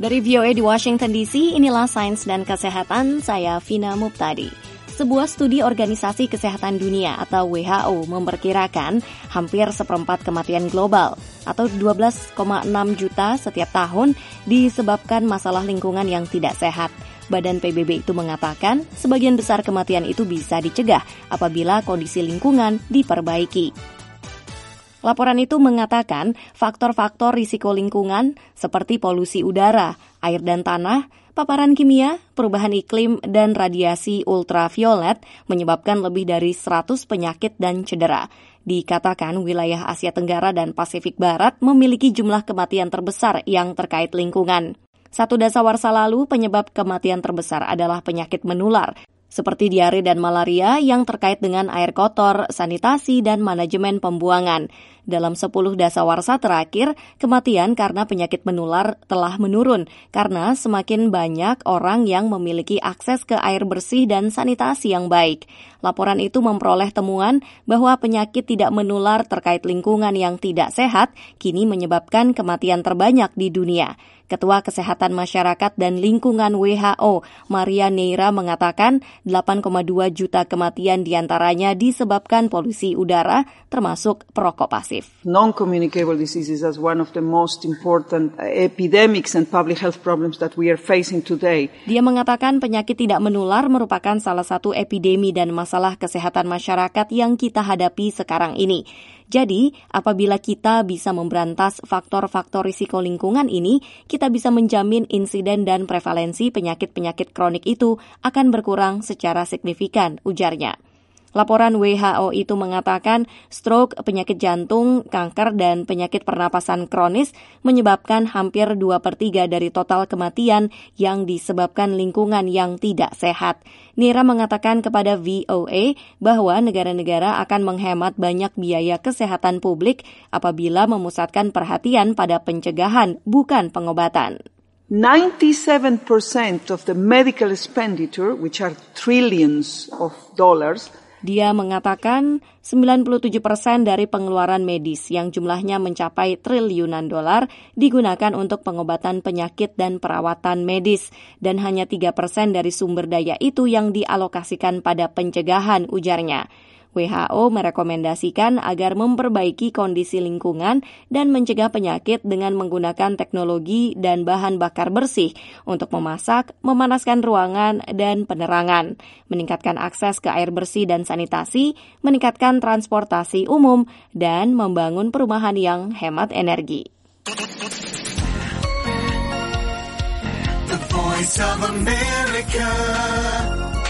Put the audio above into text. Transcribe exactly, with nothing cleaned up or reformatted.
Dari V O A di Washington D C, inilah Sains dan Kesehatan, saya Vina Muptadi. Sebuah studi Organisasi Kesehatan Dunia atau W H O memperkirakan hampir seperempat kematian global atau dua belas koma enam juta setiap tahun disebabkan masalah lingkungan yang tidak sehat. Badan P B B itu mengatakan sebagian besar kematian itu bisa dicegah apabila kondisi lingkungan diperbaiki. Laporan itu mengatakan faktor-faktor risiko lingkungan seperti polusi udara, air dan tanah, paparan kimia, perubahan iklim, dan radiasi ultraviolet menyebabkan lebih dari seratus penyakit dan cedera. Dikatakan wilayah Asia Tenggara dan Pasifik Barat memiliki jumlah kematian terbesar yang terkait lingkungan. Satu dasawarsa lalu penyebab kematian terbesar adalah penyakit menular, seperti diare dan malaria yang terkait dengan air kotor, sanitasi, dan manajemen pembuangan. Dalam sepuluh dasawarsa terakhir, kematian karena penyakit menular telah menurun karena semakin banyak orang yang memiliki akses ke air bersih dan sanitasi yang baik. Laporan itu memperoleh temuan bahwa penyakit tidak menular terkait lingkungan yang tidak sehat kini menyebabkan kematian terbanyak di dunia. Ketua Kesehatan Masyarakat dan Lingkungan W H O, Maria Neira, mengatakan delapan koma dua juta kematian diantaranya disebabkan polusi udara, termasuk perokok pasif. Non-communicable diseases as one of the most important epidemics and public health problems that we are facing today. Dia mengatakan penyakit tidak menular merupakan salah satu epidemi dan masalah kesehatan masyarakat yang kita hadapi sekarang ini. Jadi, apabila kita bisa memberantas faktor-faktor risiko lingkungan ini, kita bisa menjamin insiden dan prevalensi penyakit-penyakit kronik itu akan berkurang secara signifikan, ujarnya. Laporan W H O itu mengatakan stroke, penyakit jantung, kanker, dan penyakit pernapasan kronis menyebabkan hampir dua per tiga dari total kematian yang disebabkan lingkungan yang tidak sehat. Nira mengatakan kepada V O A bahwa negara-negara akan menghemat banyak biaya kesehatan publik apabila memusatkan perhatian pada pencegahan, bukan pengobatan. ninety-seven percent of the medical expenditure, which are trillions of dollars, dia mengatakan sembilan puluh tujuh persen dari pengeluaran medis yang jumlahnya mencapai triliunan dolar digunakan untuk pengobatan penyakit dan perawatan medis dan hanya tiga persen dari sumber daya itu yang dialokasikan pada pencegahan, ujarnya. W H O merekomendasikan agar memperbaiki kondisi lingkungan dan mencegah penyakit dengan menggunakan teknologi dan bahan bakar bersih untuk memasak, memanaskan ruangan, dan penerangan, meningkatkan akses ke air bersih dan sanitasi, meningkatkan transportasi umum, dan membangun perumahan yang hemat energi. The Voice of America,